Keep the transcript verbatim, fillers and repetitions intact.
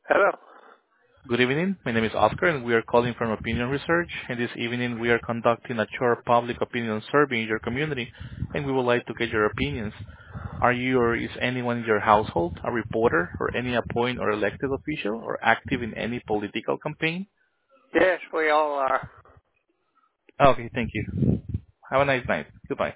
Hello. Good evening. My name is Oscar, and we are calling from Opinion Research. And this evening, we are conducting a short public opinion survey in your community, and we would like to get your opinions. Are you or is anyone in your household a reporter or any appointed or elected official or active in any political campaign? Yes, we all are. Okay, thank you. Have a nice night. Goodbye.